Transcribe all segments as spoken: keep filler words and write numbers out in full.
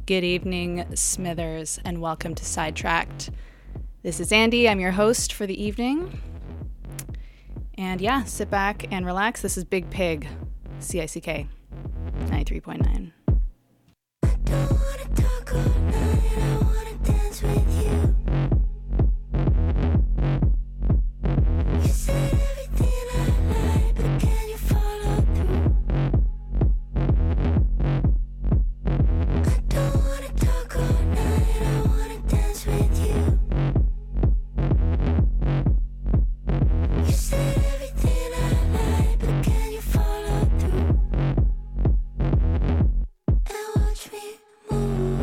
Good evening, Smithers, and welcome to Sidetracked. This is Andy. I'm your host for the evening. And yeah, sit back and relax. This is Big Pig, C I C K, ninety-three point nine. I don't wanna talk all night, I wanna dance with you. You said everything I like, but can you follow through? I don't wanna talk all night, I wanna dance with you. You said everything I like, but can you follow through? And watch me move,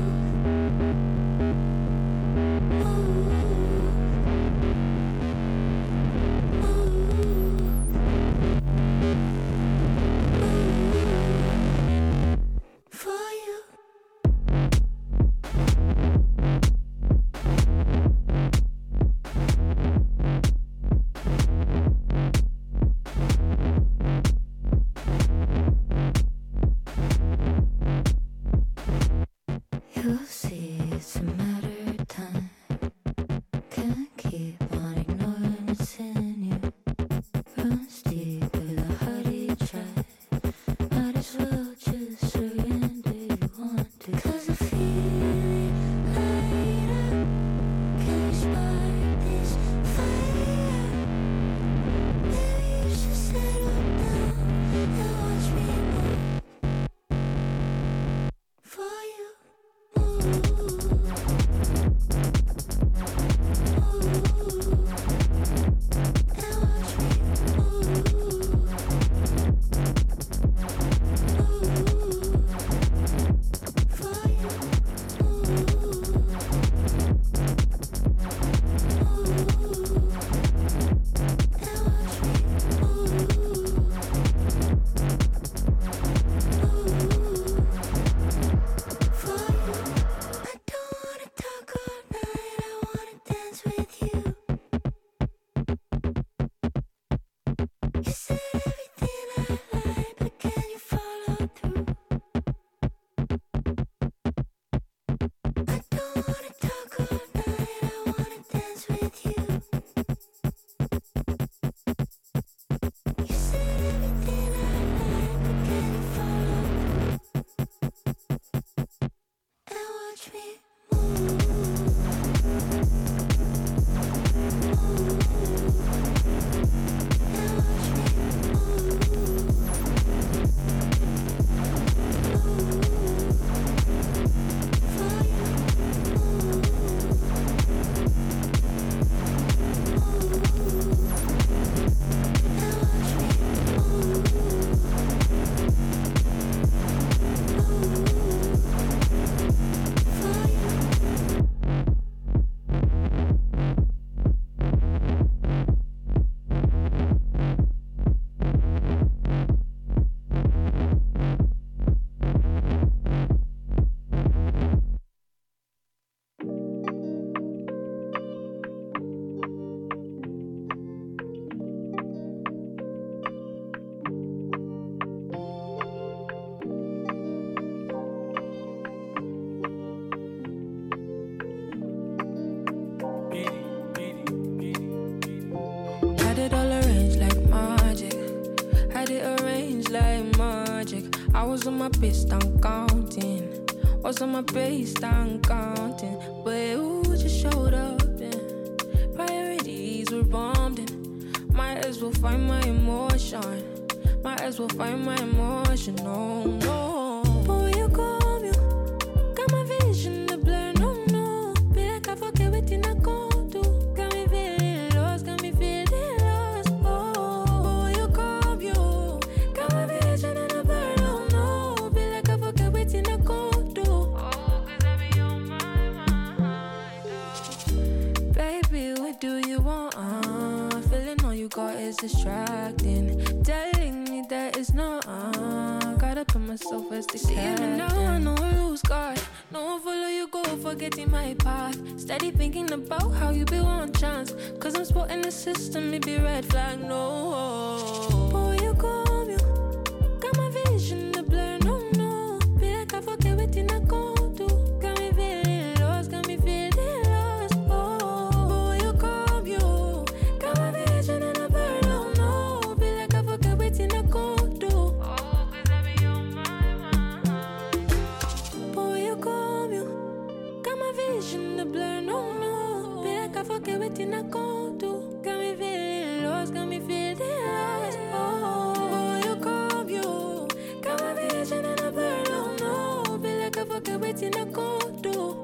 move, move, for you. You'll see it's a matter of time. Can't keep on ignoring what's in you. Runs deep with a hearty try. Might as well just surrender you want to. Cause I feel it light up. Can you spark this fire? Maybe you should settle down and watch me move for you. Had it all arranged like magic. Had it arranged like magic. I was on my best and counting. Was on my best and counting. But you just showed up and priorities were bombed in. Might as well find my emotion. Might as well find my emotion. No, no. But when you come, you got my vision to blur. No, no. Be like I forget everything I go do. Got me feeling lost. Got me feeling lost. Oh, but when you come, you got my vision to blur. No, no. Be like I forget everything I go do. Oh, cause I be on my mind. Oh. Baby, what do you want? Uh, feeling all you got is distracting. Telling me that it's not. Uh, gotta put myself as the captain. See, even now I know I lose God. No one follow you, go forgetting my path. Steady thinking about how you be one chance. Cause I'm spotting the system, it be red flag, no. But when you come, you got my vision to blur, no, no. Be like I forget everything I go forget what you not gon' do. Got me feeling lost, got me feeling lost. Oh, you come, you got my vision and I burn. Oh no, feel like I forget what you not gon' do.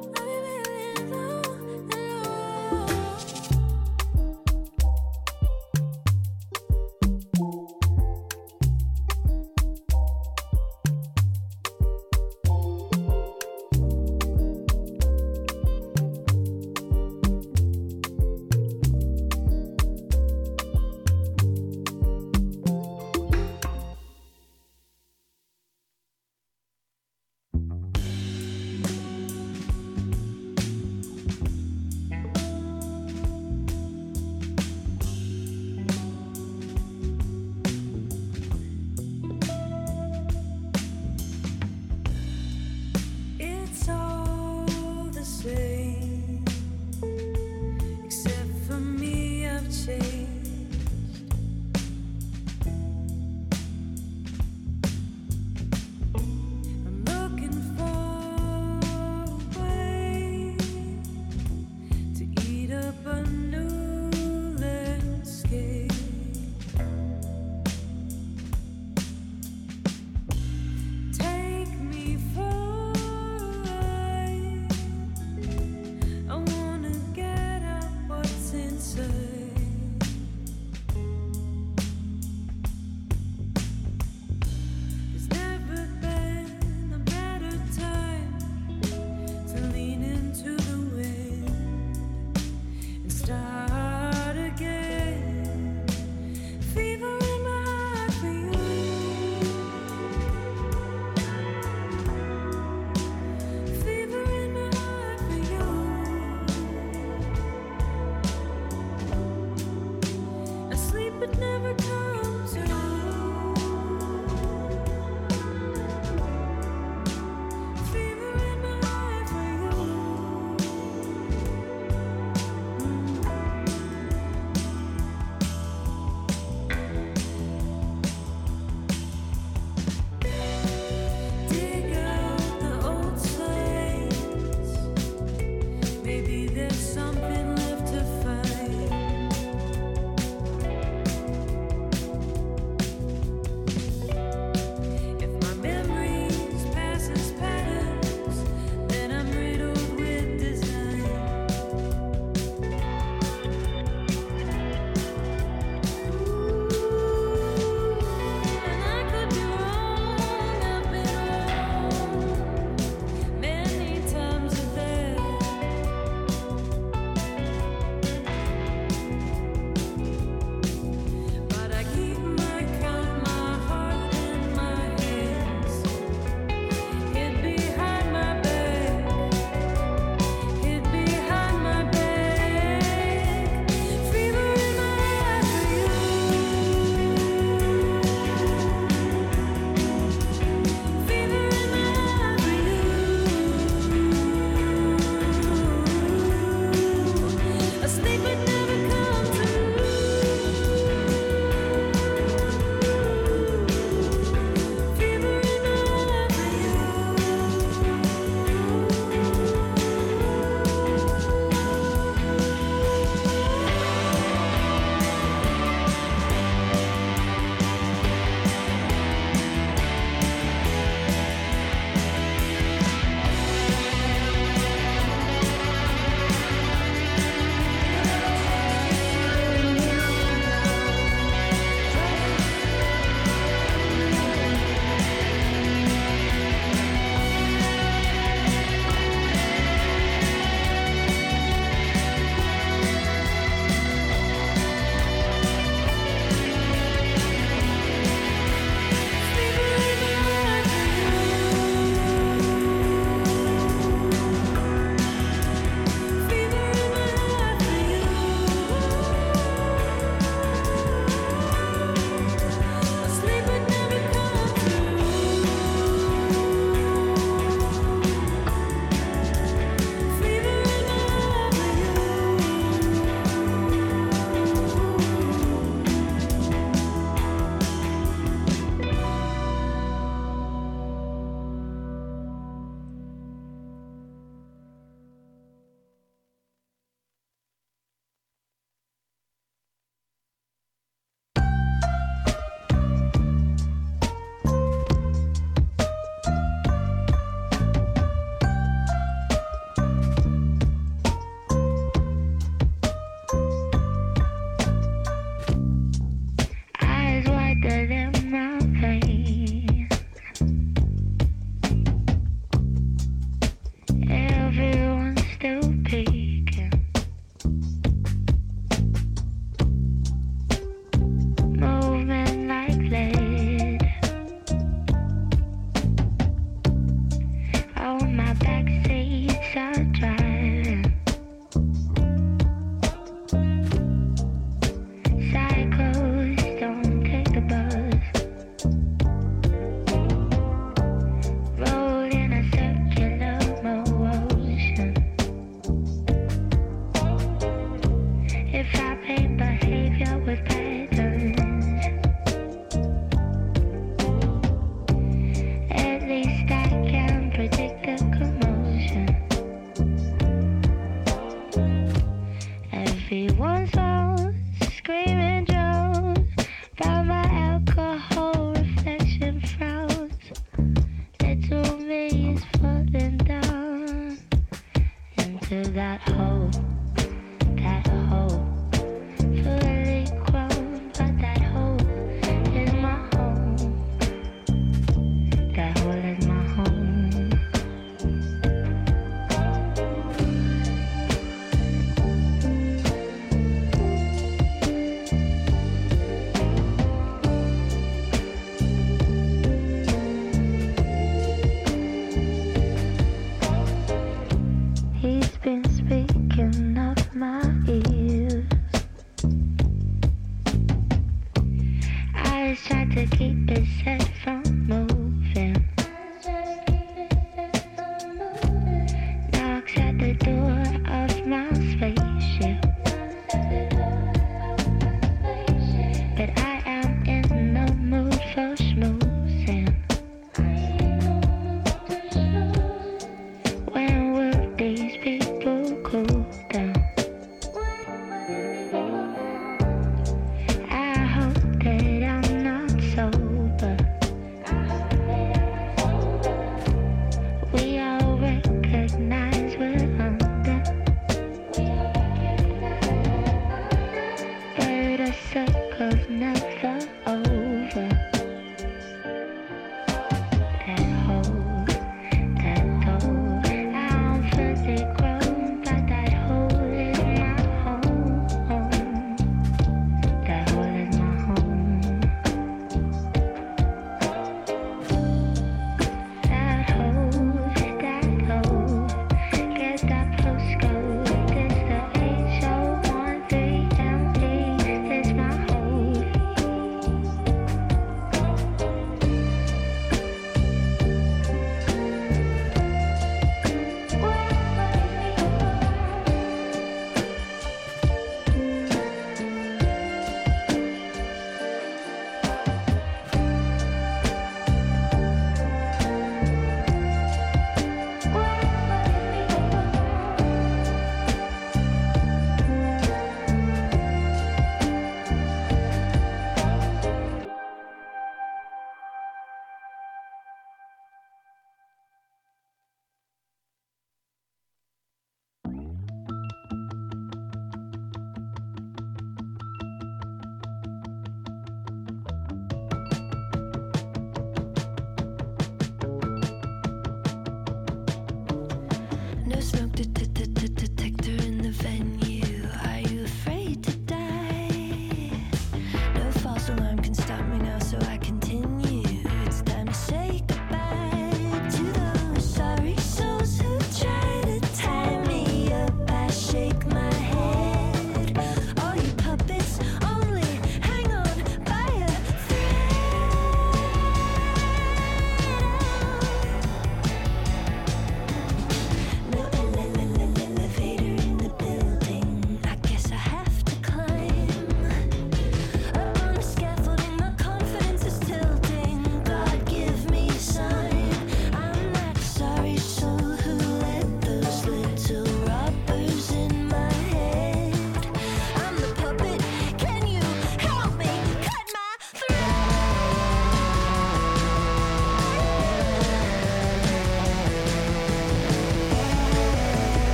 if I paint behavior with patterns. At least I can predict the commotion. Everyone's phone screaming drones by my alcohol reflection frowns. Little me is falling down into that hole, that hole, fully grown, but that hole is my home. That hole is my home. He's been speaking of my ears. I tried to keep his head from moving. Knocks at the door of my spaceship. But I am in no mood for schmoozing. When will these people cool down? I hope that I'm not sober. We all recognize we're under, but the circle's never over. That hole, that hole, I'm fully grown, but that hole is my home. That hole is my home. That hole, that hole, get that postcode. It's the H O one three M D. It's my hole.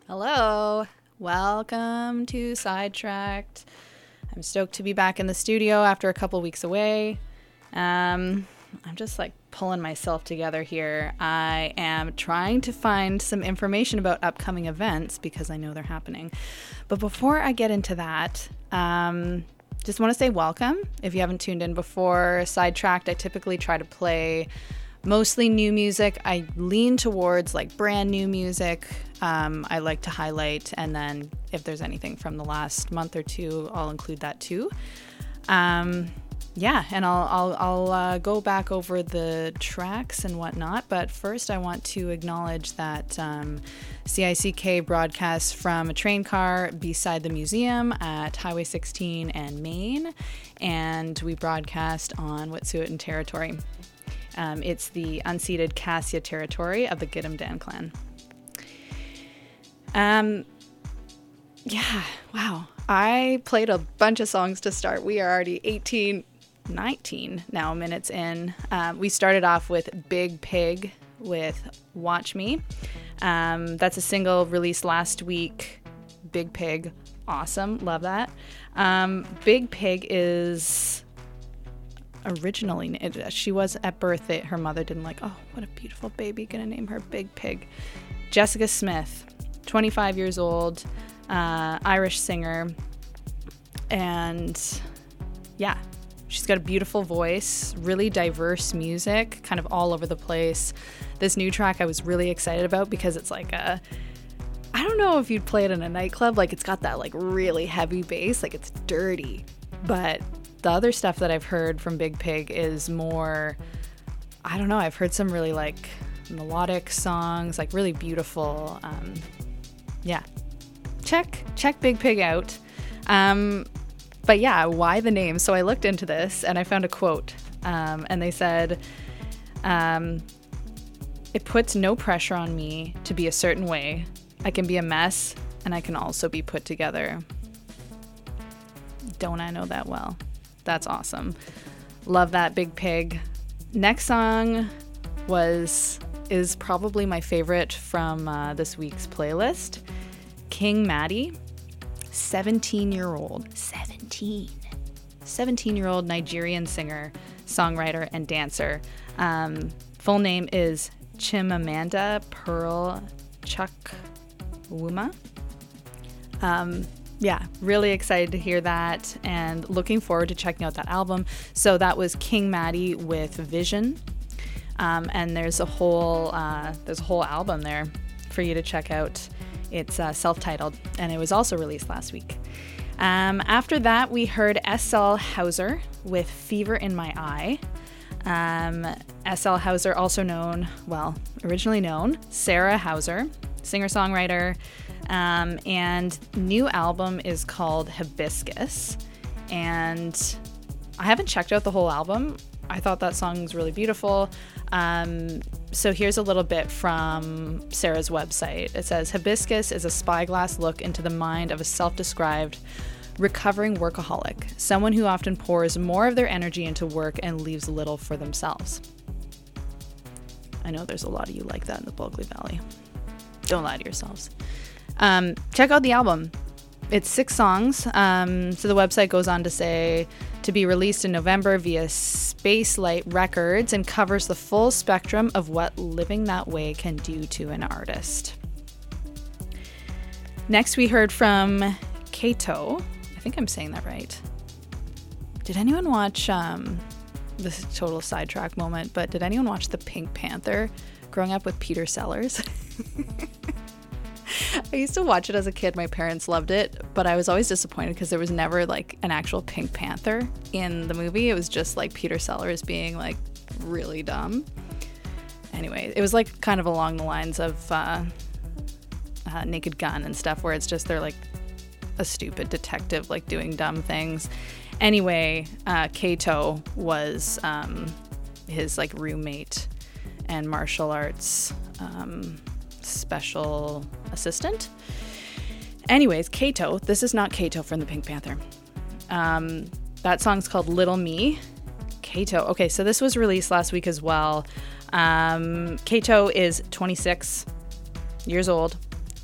Hello, welcome to Sidetracked. I'm stoked to be back in the studio after a couple weeks away. Um, I'm just like pulling myself together here. I am trying to find some information about upcoming events because I know they're happening. But before I get into that, um, just want to say welcome. If you haven't tuned in before, Sidetracked, I typically try to play mostly new music. I lean towards like brand new music. Um, I like to highlight, and then if there's anything from the last month or two, I'll include that too. Um, yeah, and I'll I'll, I'll uh, go back over the tracks and whatnot. But first, I want to acknowledge that um, C I C K broadcasts from a train car beside the museum at Highway sixteen and Main, and we broadcast on Wet'suwet'en territory. Um, it's the unceded Cassia territory of the Gitumdan clan. Um, yeah, wow. I played a bunch of songs to start. We are already eighteen, nineteen now minutes in. Um, we started off with Big Pig with Watch Me. Um, that's a single released last week. Big Pig, awesome, love that. Um, Big Pig is... originally it, she was at birth that her mother didn't like. Oh, what a beautiful baby, gonna name her Big Pig. Jessica Smith, twenty-five years old, uh, Irish singer, and yeah, she's got a beautiful voice, really diverse music, kind of all over the place. This new track I was really excited about because it's like a, I don't know if you'd play it in a nightclub, like it's got that like really heavy bass, like it's dirty, but the other stuff that I've heard from Big Pig is more, I don't know, I've heard some really like melodic songs, like really beautiful. Um, yeah, check, check Big Pig out. Um, but yeah, why the name? So I looked into this and I found a quote, um, and they said, um, it puts no pressure on me to be a certain way. I can be a mess and I can also be put together. Don't I know that well? That's awesome. Love that, Big Pig. Next song was is probably my favorite from uh, this week's playlist. King Maddie, seventeen-year-old, seventeen, seventeen-year-old Nigerian singer, songwriter, and dancer. Um, full name is Chimamanda Pearl Chukwuma. Um, Yeah, really excited to hear that and looking forward to checking out that album. So that was King Maddie with Vision, um, and there's a whole uh, there's a whole album there for you to check out. It's uh, self-titled, and it was also released last week. Um, after that, we heard S L Hauser with Fever in My Eye. Um, S L Hauser, also known, well, originally known, Sarah Hauser, singer-songwriter. Um, and new album is called Hibiscus, and I haven't checked out the whole album. I thought that song was really beautiful. Um, so here's a little bit from Sarah's website. It says, Hibiscus is a spyglass look into the mind of a self-described recovering workaholic, someone who often pours more of their energy into work and leaves little for themselves. I know there's a lot of you like that in the Bulkley Valley. Don't lie to yourselves. Um, check out the album. It's six songs. Um, so the website goes on to say to be released in November via Spacelight Records and covers the full spectrum of what living that way can do to an artist. Next, we heard from Kato. I think I'm saying that right. Did anyone watch, um, this is a total sidetrack moment, but did anyone watch The Pink Panther growing up with Peter Sellers? I used to watch it as a kid. My parents loved it, but I was always disappointed because there was never like an actual Pink Panther in the movie. It was just like Peter Sellers being like really dumb. Anyway, it was like kind of along the lines of uh, uh, Naked Gun and stuff, where it's just they're like a stupid detective like doing dumb things. Anyway, uh, Kato was um, his like roommate and martial arts um, special assistant. Anyways, Kato, this is not Kato from the Pink Panther. Um, that song's called Little Me. Kato. Okay, so this was released last week as well. Um, Kato is twenty-six years old,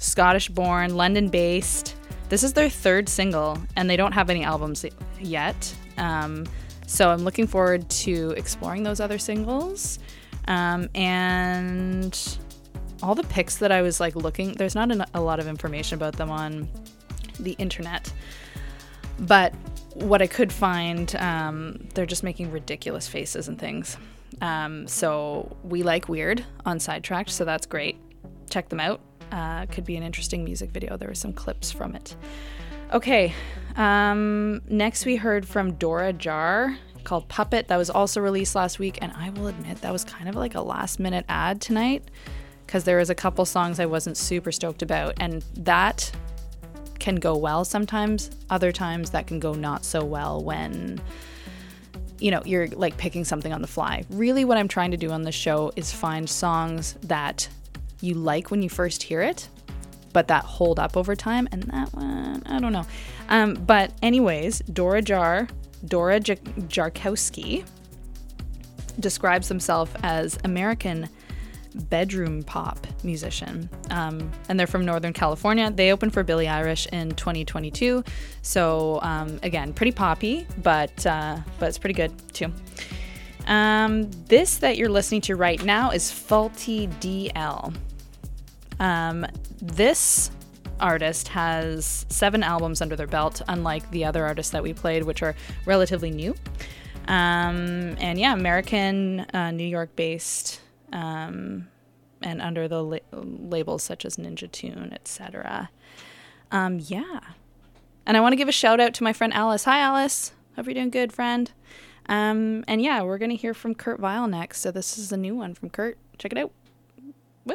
Scottish-born, London-based. This is their third single, and they don't have any albums yet. Um, so I'm looking forward to exploring those other singles. Um, and all the pics that I was like looking, there's not an, a lot of information about them on the internet. But what I could find, um, they're just making ridiculous faces and things. Um, so we like weird on Sidetracked, so that's great. Check them out. Uh, could be an interesting music video. There were some clips from it. Okay, um, next we heard from Dora Jar called Puppet. That was also released last week, and I will admit that was kind of like a last minute ad tonight because there was a couple songs I wasn't super stoked about, and that can go well sometimes. Other times that can go not so well when, you know, you're like picking something on the fly. Really what I'm trying to do on this show is find songs that you like when you first hear it, but that hold up over time, and that one, I don't know. Um, but anyways, Dora Jar, Dora J- Jarkowski describes himself as American bedroom pop musician, um, and they're from Northern California. They opened for Billie Eilish in twenty twenty-two, so um, again, pretty poppy, but uh, but it's pretty good too. Um, this that you're listening to right now is Faulty D L. Um, this artist has seven albums under their belt, unlike the other artists that we played, which are relatively new. Um, and yeah, American, uh, New York-based, um, and under the la- labels such as Ninja Tune, et cetera. Um, yeah. And I want to give a shout out to my friend Alice. Hi, Alice. Hope you're doing good, friend. Um, and yeah, we're going to hear from Kurt Vile next. So this is a new one from Kurt. Check it out. Woo.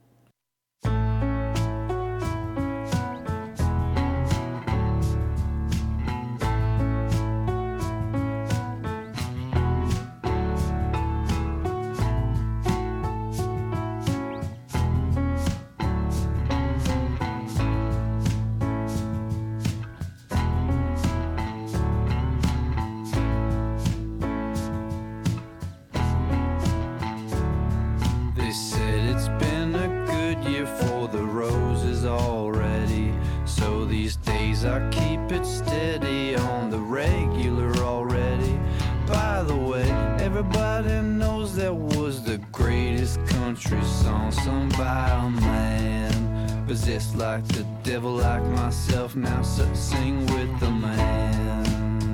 I keep it steady on the regular already. By the way, everybody knows that was the greatest country song sung by a man. Possessed like the devil, like myself, now sing with the man.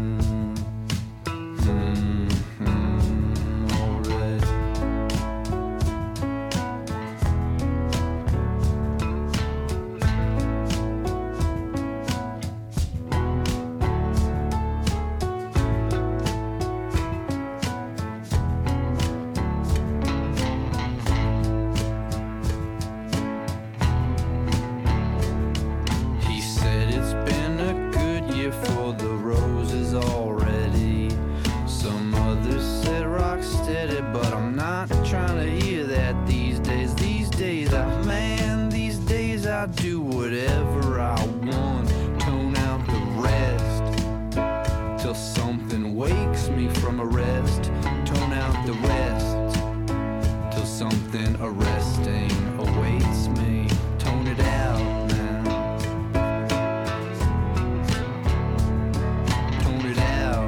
Mm-hmm, alright. I do whatever I want, tone out the rest, till something wakes me from a rest, tone out the rest, till something arresting awaits me, tone it out now, tone it out.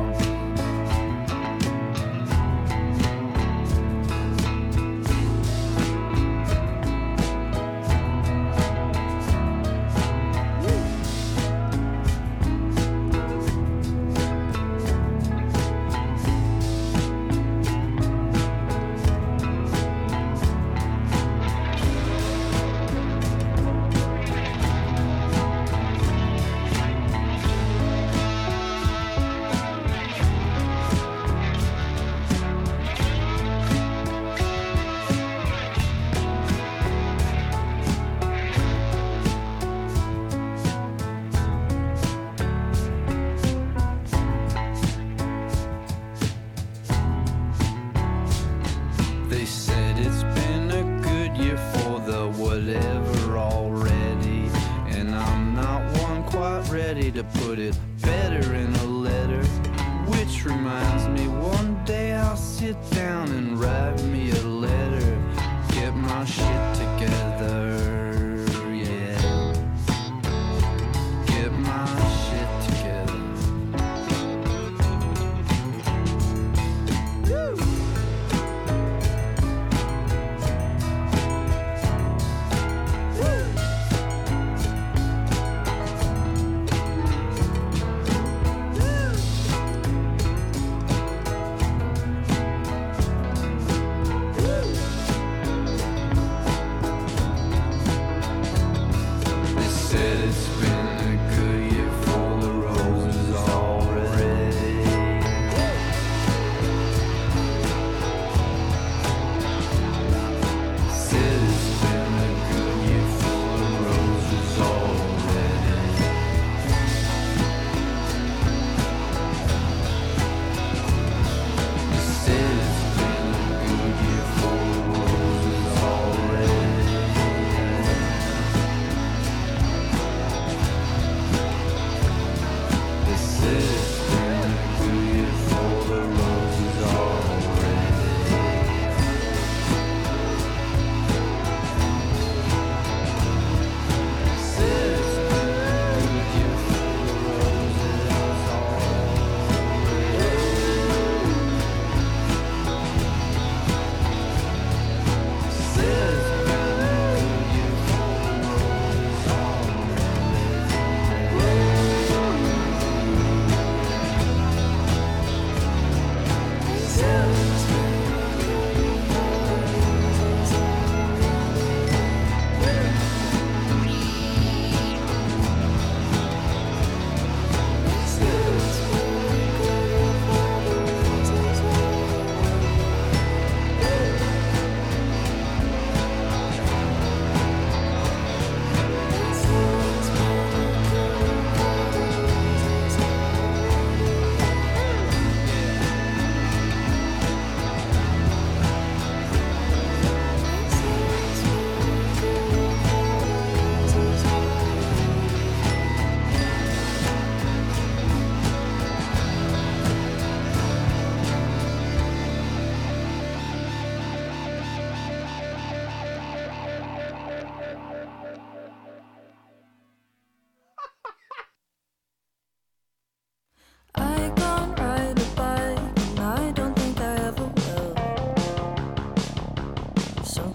To put it better in a letter, which reminds me, one day I'll sit down and write me a letter, get my shit together, yeah.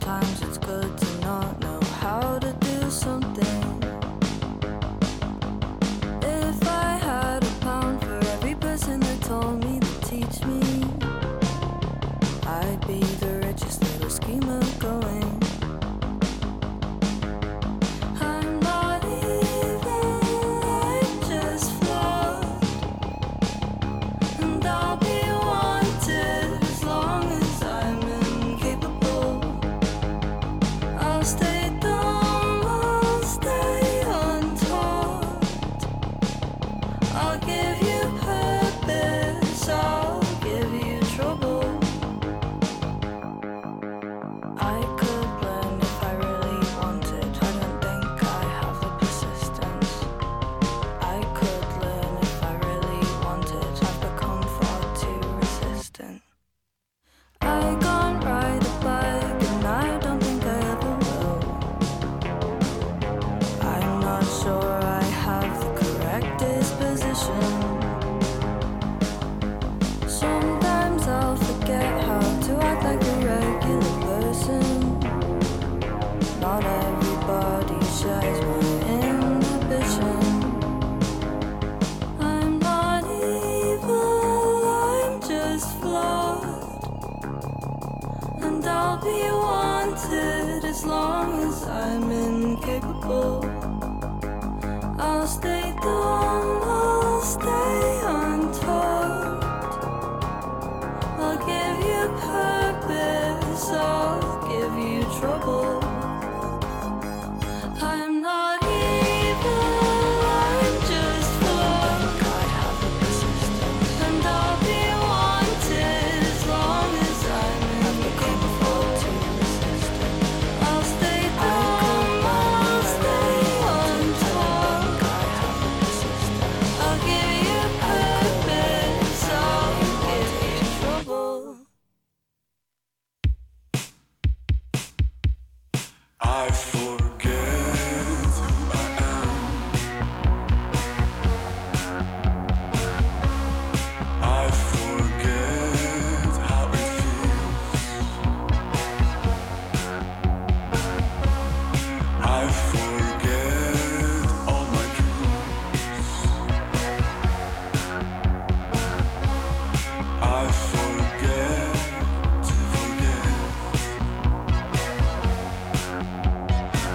Sometimes it's good to not know how to do something. If I had a pound for every person that told me to teach me, I'd be the richest little schemer going. I'm not evil, I'm just flawed, and I'll be wanted as long as I'm incapable. I'll stay dumb, I'll stay untaught. I'll give you purpose, I'll give you trouble. I could learn if I really wanted. I don't think I have the persistence. I could learn if I really wanted. I've become far too resistant. I can't ride a bike and I don't think I ever will. I'm not sure I have the correct disposition. Sometimes I'll forget how to act like a regular person. Not everybody shares my inhibition. I'm not evil, I'm just flawed, and I'll be wanted as long as I'm incapable. I'll stay dumb, I'll stay untaught. I'll give you purpose, I'll give you trouble. I'm not evil, I'm just flawed. I have a persistence, and I'll be wanted as long as I'm incapable to resist. I'll stay dumb, I'll stay untaught. I have a persistence. I'll give you purpose, I'll give you trouble. I forget who I am. I forget how it feels. I forget all my dreams. I forget to forget.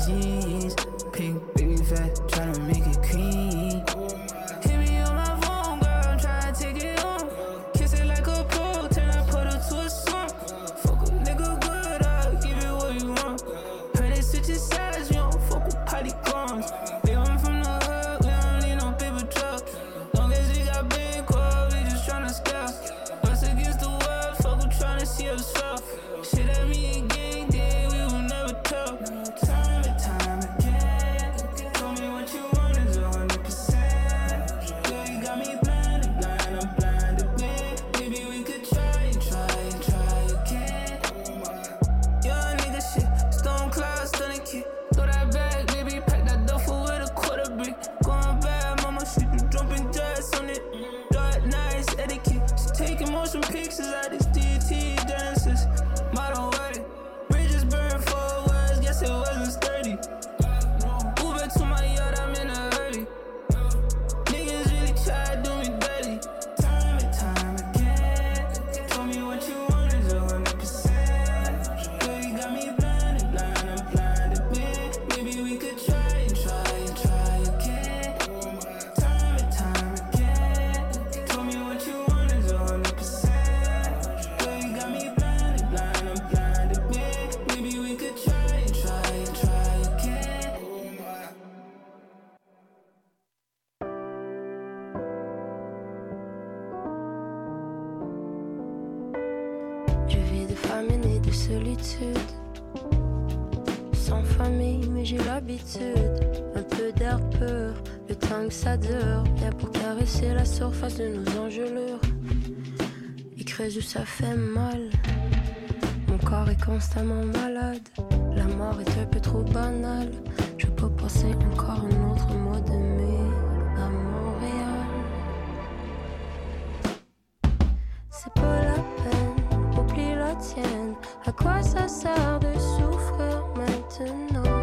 jeans. Pink, baby fat, tryna make it cream. Hit me on my phone, girl, I'm tryna take it home. Kiss it like a pro, turn I put her to a song. Fuck a nigga good, I'll give it what you want. Heard they switch your sides, we don't fuck with polygons. They I'm from the hood, we don't need no paper truck. Long as we got big core, we just tryna scale. Us against the world, fuck who tryna see us fall. Shit at me again, then we will never talk. Time and time again, told me what you want is one hundred percent. Girl, you got me blinded, blind, I'm blinded, man. Maybe we could try and try and try again. Young nigga shit, stone cloud, stunning kid. Throw that bag, baby, pack that duffel with a quarter brick. Going bad, mama, she do jumping jacks on it. Dark nights, etiquette. She taking motion pictures out this D T dances. Modern wedding, bridges burned four words, guess it wasn't sturdy. Uber to my yard, I'm in a hurry. Niggas really try to do me dirty. Time and time again, told me what you want is one hundred percent. Girl, you got me blinded, blind, I'm blinded, man. Maybe we could try and try and try again. Time and time again, told me what you want is one hundred percent. Girl, you got me blinded, blind, I'm blinded, man. Maybe we could try and try and try again. Je vis de famine et de solitude. Sans famille, mais j'ai l'habitude. Un peu d'air pur, le temps que ça dure. Bien pour caresser la surface de nos engelures. Il creuse où ça fait mal. Mon corps est constamment malade. La mort est un peu trop banale. Je peux pas passer encore un autre mois de mai à Montréal. C'est pas la peine, oublie la tienne. À quoi ça sert de souffrir maintenant?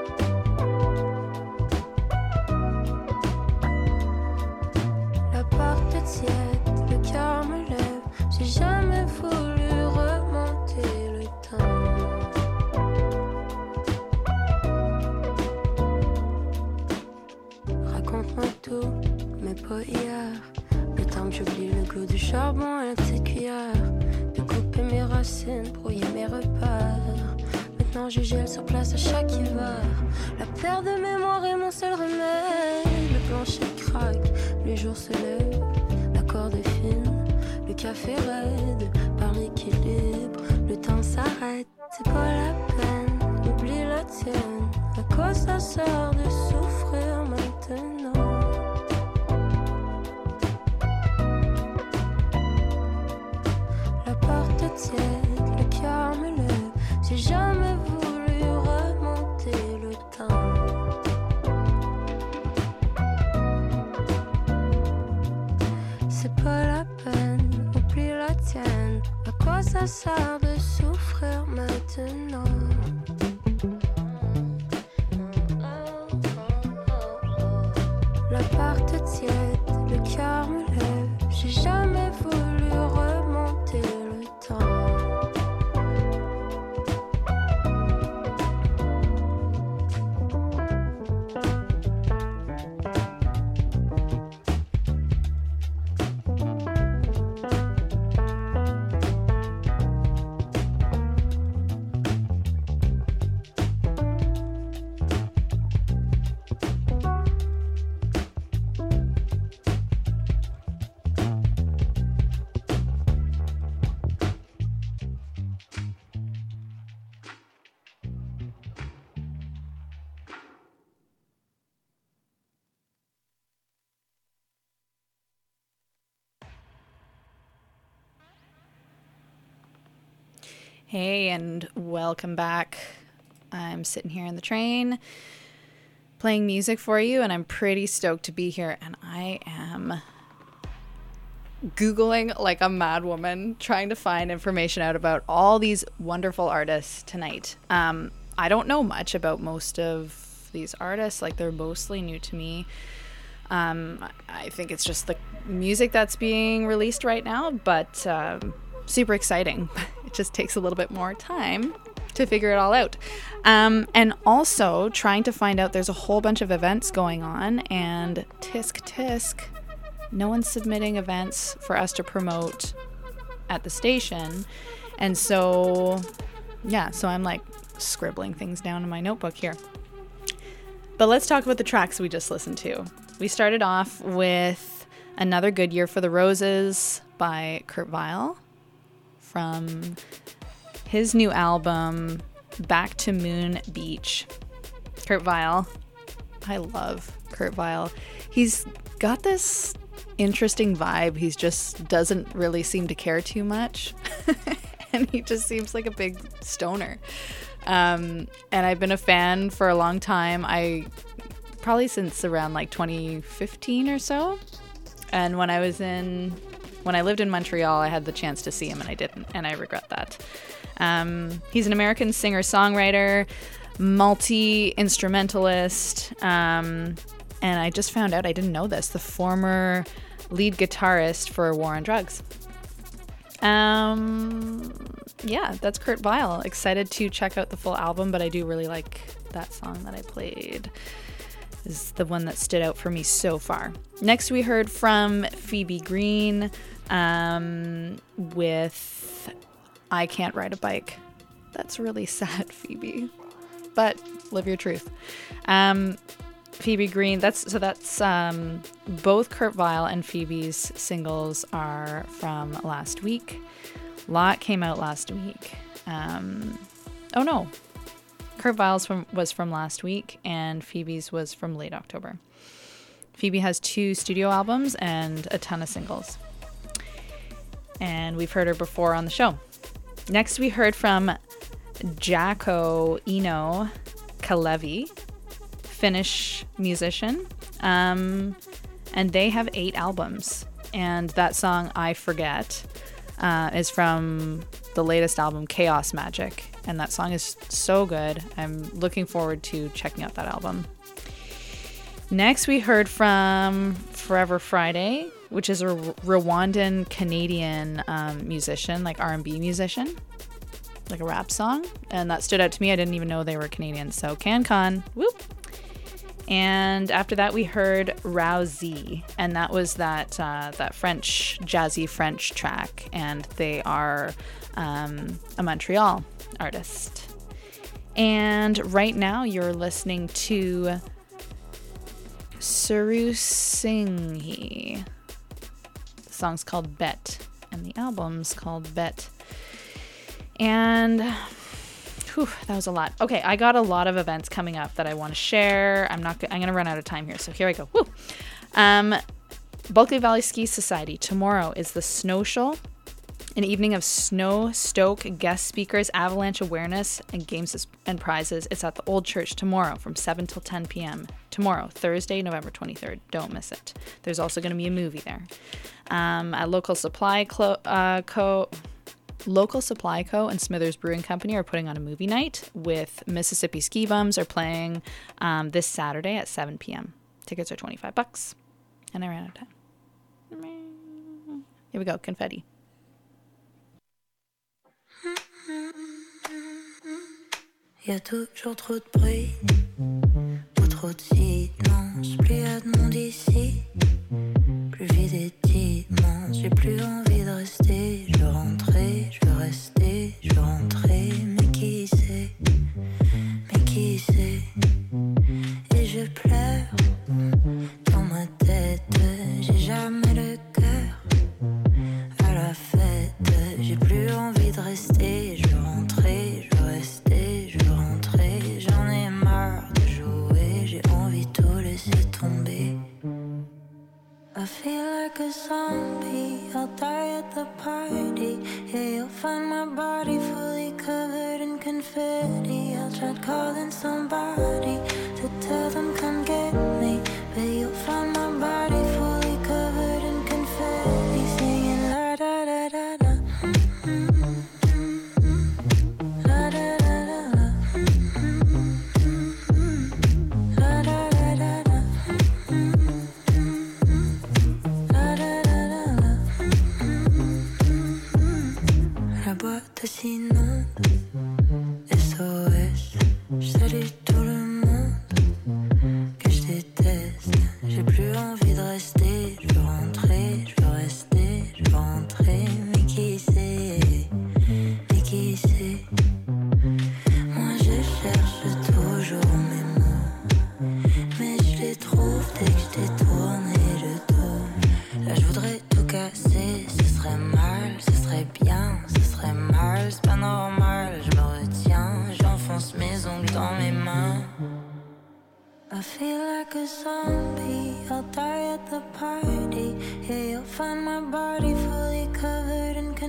L'appart est tiède, le cœur me lève. J'ai jamais voulu remonter le temps. Raconte-moi tout, mais pas hier. Le temps que j'oublie le goût du charbon à la petite cuillère. De couper mes racines, brouiller mes repères. Maintenant je gèle sur place à chaque hiver. La perte de mémoire est mon seul remède. Le plancher craque, le jour se lève. La corde est fine, le café raide. Par l'équilibre, le temps s'arrête. C'est pas la peine, oublie la tienne. À quoi ça sert de souffrir maintenant? La porte est tiède, le cœur me lève. J'ai jamais voulu remonter le temps. C'est pas la peine, oublie la tienne. À quoi ça sert de souffrir maintenant? La porte est tiède, le cœur me lève. J'ai jamais voulu remonter le temps. Hey, and welcome back. I'm sitting here in the train playing music for you, and I'm pretty stoked to be here. And I am Googling like a mad woman, trying to find information out about all these wonderful artists tonight. Um, I don't know much about most of these artists. Like, they're mostly new to me. Um, I think it's just the music that's being released right now, but um, super exciting. It just takes a little bit more time to figure it all out. Um, and also trying to find out, there's a whole bunch of events going on, and tisk tisk, no one's submitting events for us to promote at the station. And so, yeah, so I'm like scribbling things down in my notebook here. But let's talk about the tracks we just listened to. We started off with Another Good Year for the Roses by Kurt Vile from his new album, Back to Moon Beach. Kurt Vile. I love Kurt Vile. He's got this interesting vibe. He just doesn't really seem to care too much. And he just seems like a big stoner. Um, and I've been a fan for a long time. I probably since around like twenty fifteen or so. And when I was in, when I lived in Montreal, I had the chance to see him and I didn't. And I regret that. Um, he's an American singer-songwriter, multi-instrumentalist. Um, and I just found out, I didn't know this, the former lead guitarist for War on Drugs. Um, yeah, that's Kurt Vile. Excited to check out the full album, but I do really like that song that I played. Is the one that stood out for me so far. Next, we heard from Phoebe Green um, with I Can't Ride a Bike. That's really sad, Phoebe, but live your truth. Um, Phoebe Green, that's so that's um, both Kurt Vile and Phoebe's singles are from last week. Lot came out last week. Um, oh no, Kurt Vile's from, was from last week and Phoebe's was from late October. Phoebe has two studio albums and a ton of singles. And we've heard her before on the show. Next we heard from Jaakko Eino Kalevi, Finnish musician, um, and they have eight albums, and that song I Forget uh, is from the latest album Chaos Magic, and that song is so good. I'm looking forward to checking out that album. Next we heard from Forever Friday, which is a Rwandan Canadian um, musician, like R and B musician, like a rap song, and that stood out to me. I didn't even know they were Canadian, so CanCon, whoop. And after that, we heard Rousey, and that was that uh, that French, jazzy French track, and they are um, a Montreal artist. And right now, you're listening to Suru Singhi. The song's called Bet, and the album's called Bet. And whew, that was a lot. Okay, I got a lot of events coming up that I want to share. I'm not. I'm gonna run out of time here, so here I go. Woo. Um, Bulkley Valley Ski Society. Tomorrow is the Snow Show, an evening of snow stoke guest speakers, avalanche awareness, and games and prizes. It's at the Old Church tomorrow from seven till ten p.m. Tomorrow, Thursday, November twenty-third. Don't miss it. There's also going to be a movie there. Um, at Local Supply Clo- uh, Co. Local Supply Co. and Smithers Brewing Company are putting on a movie night with Mississippi Ski Bums are playing um, this Saturday at seven p.m. Tickets are twenty-five bucks. And I ran out of time. Here we go, confetti. Y'a toujours trop de bruit, ou trop de silence. Plus y'a de monde ici, plus vide et immense. J'ai plus envie de rester. Je veux rentrer, je veux rester, je veux rentrer. Mais qui sait, mais qui sait. Et je pleure dans ma tête. J'ai jamais le cœur à la fête. J'ai plus envie de rester. Je veux rentrer, je veux rester, je veux rentrer. J'en ai marre de jouer. J'ai envie de tout laisser tomber. I feel like a zombie, I'll die at the party. Yeah, you'll find my body fully covered in confetti. I'll try calling somebody to tell them come get me. But you'll find my body fully covered in confetti. Singing la da da da da. La da da da da. La da da da da. La boîte s'inonde et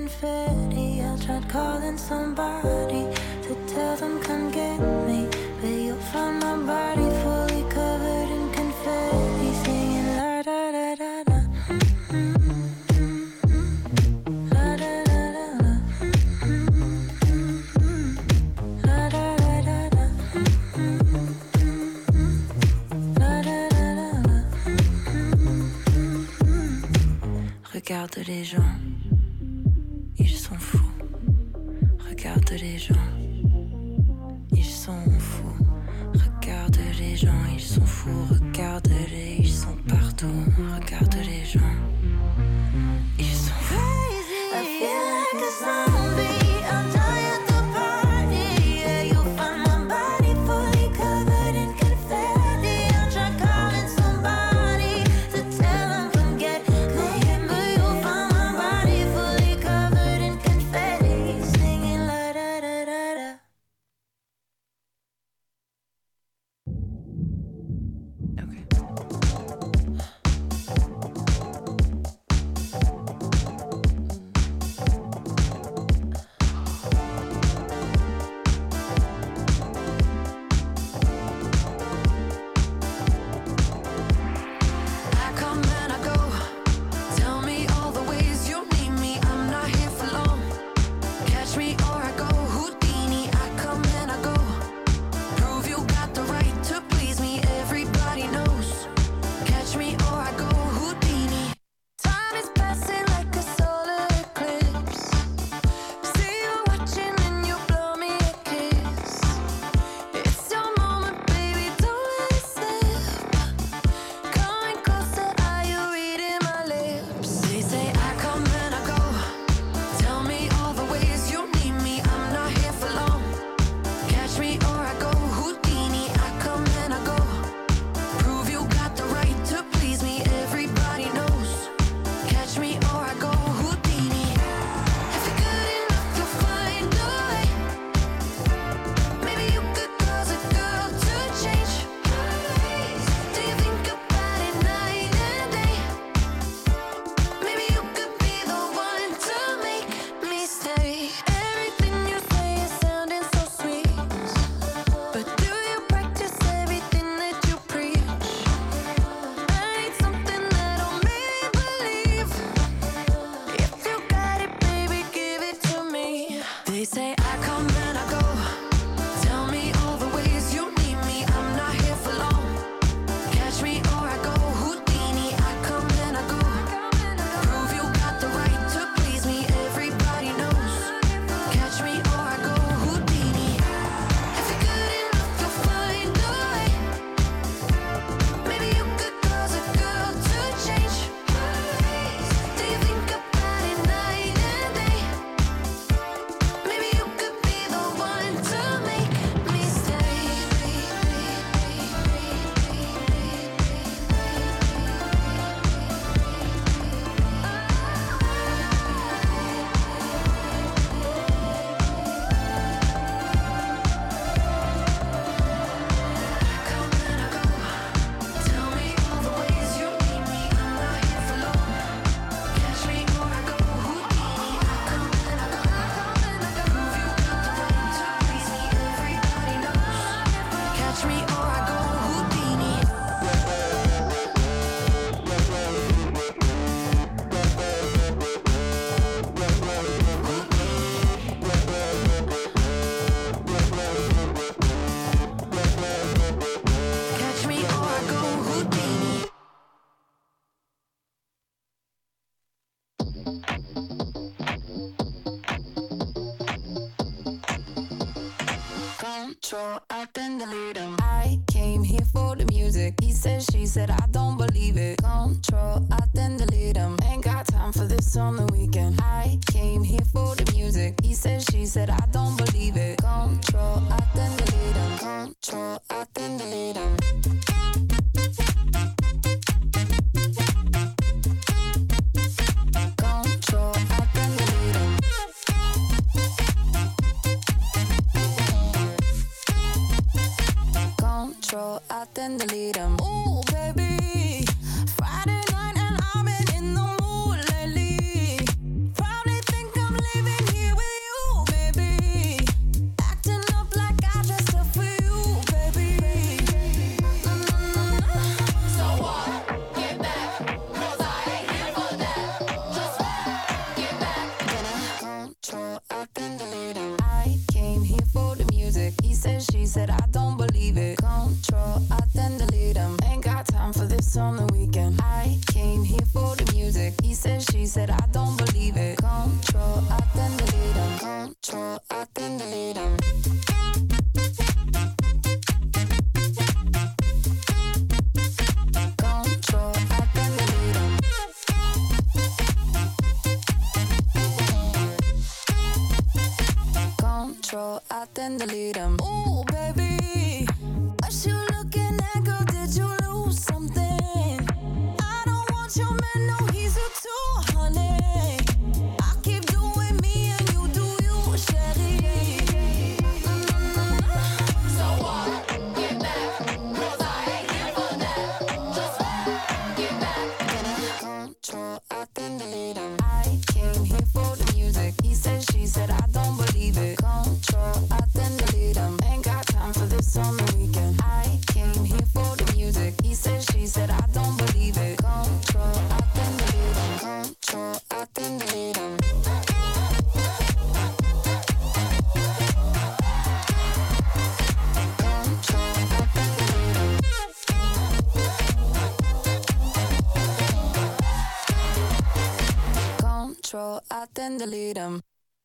confetti. I tried calling somebody to tell them come get me, but you'll find my body fully covered in confetti, singing la da da da da. La da da da da. La da da da da. La da da da da. Regarde les gens, ils sont fous. Regarde les gens, ils sont fous. Regarde les gens, ils sont fous. Regarde-les, ils sont partout. Regarde les gens, ils sont fous. I feel like a zombie. I'll die at the party. Yeah, you'll find my body fully covered in confetti. I'll try calling somebody to tell them come get me, but you'll find my body fully covered in confetti, singing la da da da da. Okay. I come and I go. Tell me all the ways you need me. I'm not here for long. Catch me or I go Houdini. I come and I go. Prove you got the right to please me. Everybody knows. Catch me or I go Houdini. Time is passing like a solar eclipse. See you watching and you blow me a kiss. It's your moment, baby, don't let it slip. Coming closer, are you reading my lips? They say I come and I go. Tell me all the ways you need me. I'm not here for long. Catch me or I go Houdini. I come and I go. Prove you got the right to please me. Everybody knows. Catch me or I go Houdini. If you're good enough, you'll find a way. Maybe you could cause a girl to change. Do you think about it night and day? Maybe you could be the one to make me stay. Everything you say is sounding so sweet, but do you practice everything that you preach? I need something that'll make me believe. If you got it, baby, give it to me. They say I come and I go. Tell me all the ways you need me. I'm not here for long. Catch me or I go Houdini. I come and I go. Prove you got the right to please me. Everybody knows. Catch me or I go Houdini. If you're good enough, you'll find a way. Maybe you could cause a girl to change. Do you think about it night and day? Maybe you could be the one to make me stay. Come and I go. Tell me all the ways you need me. I'm not here for long. Catch me or I go Houdini. I come and I go. Prove you got the right to please me. Everybody knows. Catch me or I go Houdini. Catch me or I go Houdini. Control, I then delete him. I came here for the music. He said, she said, I don't believe it. Control, I then delete him. Ain't got time for this on the weekend. I came here for the music. He said, she said, I don't believe it. Control, I then delete him. Control, I then delete him. Control, I then delete him. Control, I then delete him. Ooh, baby. Friday night and I've been in the mood lately. Probably think I'm then delete them. Ooh, baby, what you looking at, girl? Did you lose something? I don't want your man, no, he's a two honey. I keep doing me and you do you, chérie. Mm-hmm. So what? Get back, 'cause I ain't here for that. Just get back. Control, I then delete them. I came here for the music. He said, she said, I don't believe it. Control, I then delete them. Ain't got time for this on the weekend. I came here for the music. He said, she said, I don't believe it. Control, I then delete them. Control, I then delete them. Control, I then delete them.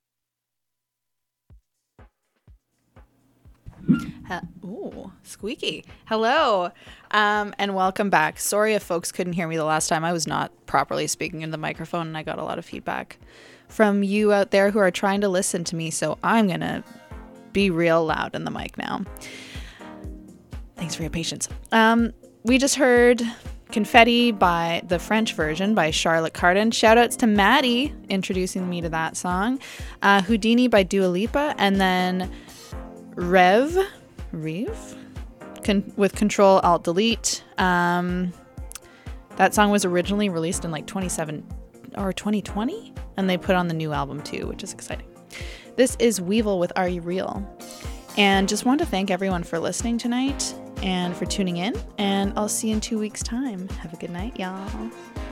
Uh, ooh, squeaky. Hello, um, and welcome back. Sorry if folks couldn't hear me the last time. I was not properly speaking in the microphone, and I got a lot of feedback from you out there who are trying to listen to me, so I'm going to be real loud in the mic now. Thanks for your patience. Um, we just heard Confetti by the French version by Charlotte Cardin. Shoutouts to Maddie introducing me to that song. Uh, Houdini by Dua Lipa, and then Rev, Rev, Con- with Control Alt Delete. Um, that song was originally released in like twenty-seven or twenty twenty, and they put on the new album too, which is exciting. This is Weevil with Are You Real? And just wanted to thank everyone for listening tonight and for tuning in, and I'll see you in two weeks' time. Have a good night, y'all.